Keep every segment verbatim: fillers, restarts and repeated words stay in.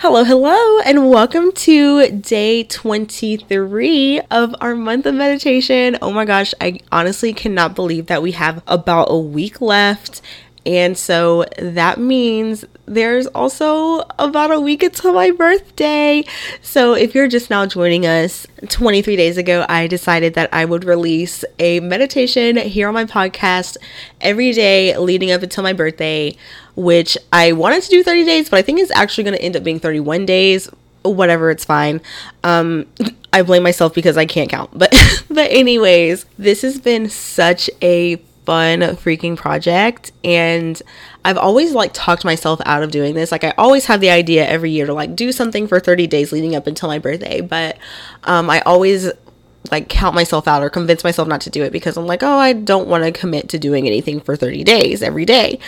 Hello, hello, and welcome to day twenty-three of our month of meditation. Oh my gosh, I honestly cannot believe that we have about a week left. And so that means there's also about a week until my birthday. So if you're just now joining us, twenty-three days ago, I decided that I would release a meditation here on my podcast every day leading up until my birthday, which I wanted to do thirty days, but I think it's actually going to end up being thirty-one days. Whatever, it's fine. Um, I blame myself because I can't count. But, but anyways, this has been such a fun freaking project, and I've always like talked myself out of doing this. Like I always have the idea every year to like do something for thirty days leading up until my birthday, but um I always like count myself out or convince myself not to do it because I'm like, oh, I don't want to commit to doing anything for thirty days every day.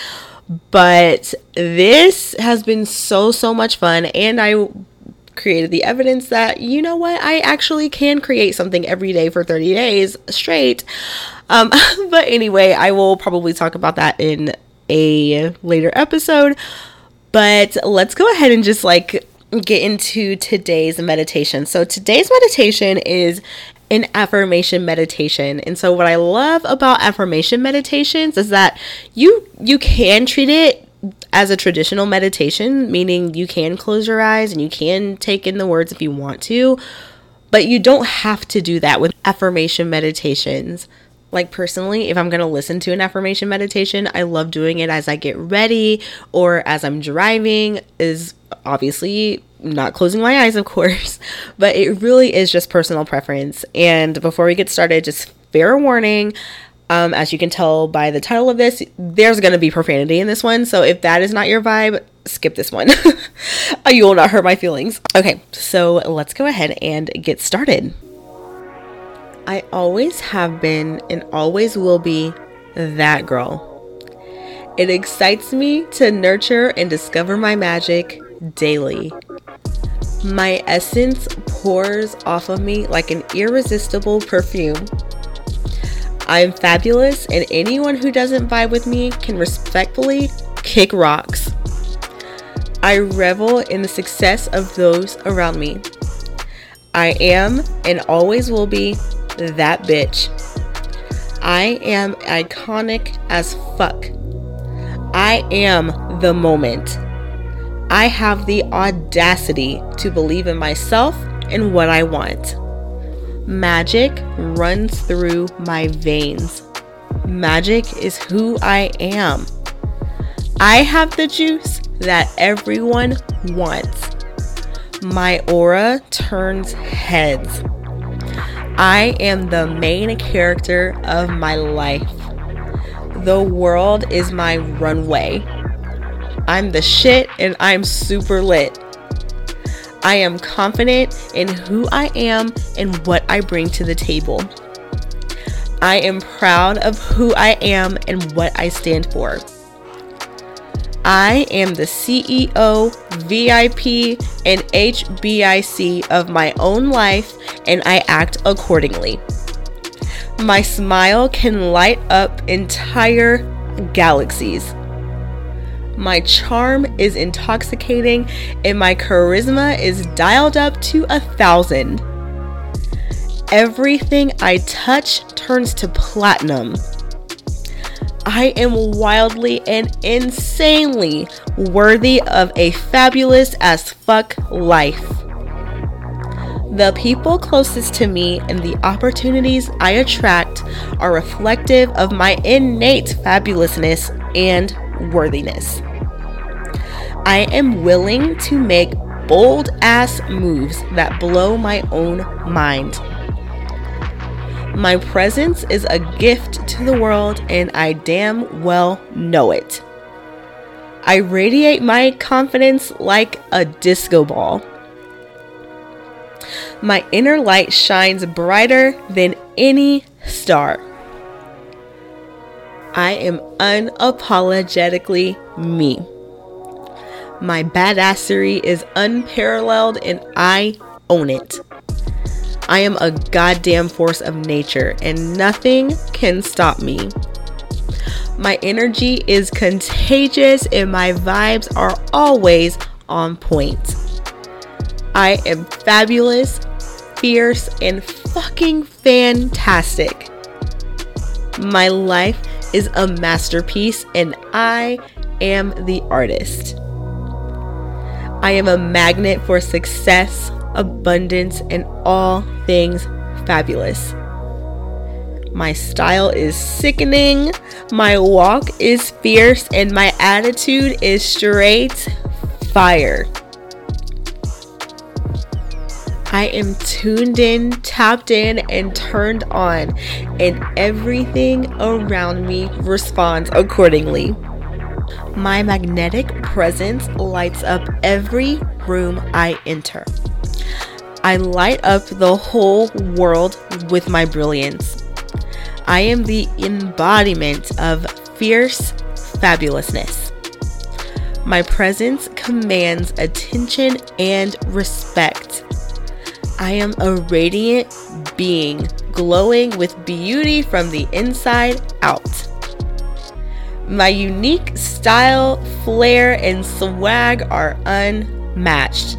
But this has been so so much fun, and I created the evidence that, you know what, I actually can create something every day for thirty days straight. Um, but anyway, I will probably talk about that in a later episode. But let's go ahead and just like get into today's meditation. So today's meditation is an affirmation meditation. And so what I love about affirmation meditations is that you you can treat it as a traditional meditation, meaning you can close your eyes and you can take in the words if you want to, but you don't have to do that with affirmation meditations. Like personally, if I'm going to listen to an affirmation meditation, I love doing it as I get ready or as I'm driving, is obviously not closing my eyes, of course, but it really is just personal preference. And before we get started, just fair warning, um, as you can tell by the title of this, there's going to be profanity in this one. So if that is not your vibe, skip this one. You will not hurt my feelings. Okay, so let's go ahead and get started. I always have been and always will be that girl. It excites me to nurture and discover my magic daily. My essence pours off of me like an irresistible perfume. I'm fabulous, and anyone who doesn't vibe with me can respectfully kick rocks. I revel in the success of those around me. I am and always will be that bitch. I am iconic as fuck. I am the moment. I have the audacity to believe in myself and what I want. Magic runs through my veins. Magic is who I am. I have the juice that everyone wants. My aura turns heads. I am the main character of my life. The world is my runway. I'm the shit and I'm super lit. I am confident in who I am and what I bring to the table. I am proud of who I am and what I stand for. I am the C E O, V I P, and H B I C of my own life, and I act accordingly. My smile can light up entire galaxies. My charm is intoxicating, and my charisma is dialed up to a thousand. Everything I touch turns to platinum. I am wildly and insanely worthy of a fabulous as fuck life. The people closest to me and the opportunities I attract are reflective of my innate fabulousness and worthiness. I am willing to make bold ass moves that blow my own mind. My presence is a gift to the world, and I damn well know it. I radiate my confidence like a disco ball. My inner light shines brighter than any star. I am unapologetically me. My badassery is unparalleled, and I own it. I am a goddamn force of nature, and nothing can stop me. My energy is contagious, and my vibes are always on point. I am fabulous, fierce, and fucking fantastic. My life is a masterpiece, and I am the artist. I am a magnet for success, abundance, and all things fabulous. My style is sickening, my walk is fierce, and my attitude is straight fire. I am tuned in, tapped in, and turned on, and everything around me responds accordingly. My magnetic presence lights up every room I enter. I light up the whole world with my brilliance. I am the embodiment of fierce fabulousness. My presence commands attention and respect. I am a radiant being, glowing with beauty from the inside out. My unique style, flair, and swag are unmatched.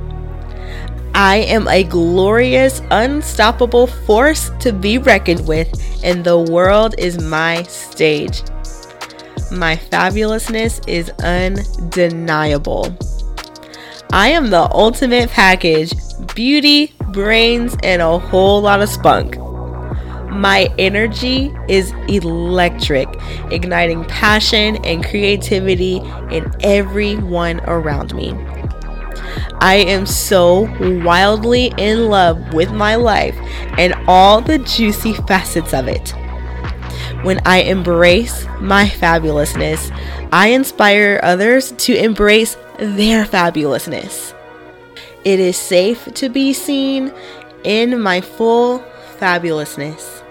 I am a glorious, unstoppable force to be reckoned with, and the world is my stage. My fabulousness is undeniable. I am the ultimate package: beauty, brains, and a whole lot of spunk. My energy is electric, igniting passion and creativity in everyone around me. I am so wildly in love with my life and all the juicy facets of it. When I embrace my fabulousness, I inspire others to embrace their fabulousness. It is safe to be seen in my full fabulousness.